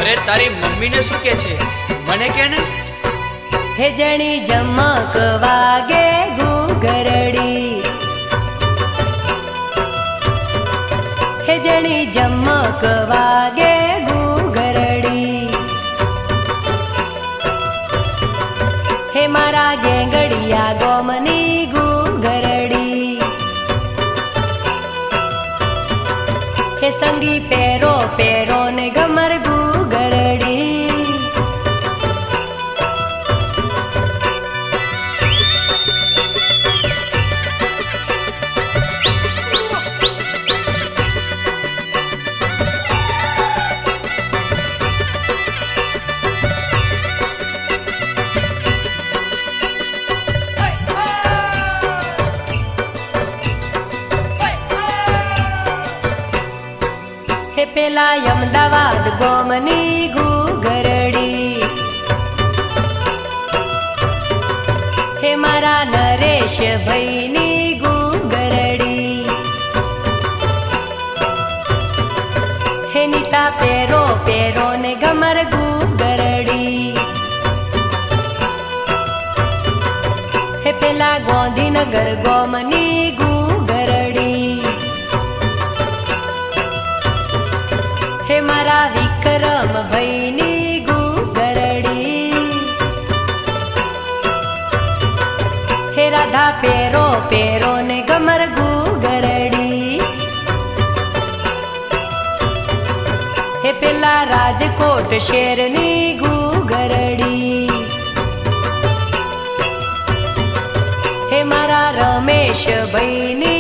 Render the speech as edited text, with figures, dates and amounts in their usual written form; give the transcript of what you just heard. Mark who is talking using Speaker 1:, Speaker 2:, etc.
Speaker 1: अरे तारी मम्मी ने शू के छे मने के ने
Speaker 2: हे जणी जमक वागे घूघरड़ी हे जणी जमक वागे घूघरड़ी हे मारा गेंगड़िया गोमनी घूघरड़ी हे संगी पेरो पेरो ने गमर घूघरड़ी हे पेला अहमदाबाद गोमनी घूघरड़ी हे मारा नरेश भईनी घूघरड़ी हे नीता पेरो पेरो ने गमर घूघरड़ी हे पेला गांधीनगर गोमनी घूघरड़ी हे मारा विक्रम भईनी घूघरड़ी हे राधा पेरो पेरो ने गमर घूघरड़ी हे पेला राजकोट शेरनी घूघरड़ी हे मारा रमेश भईनी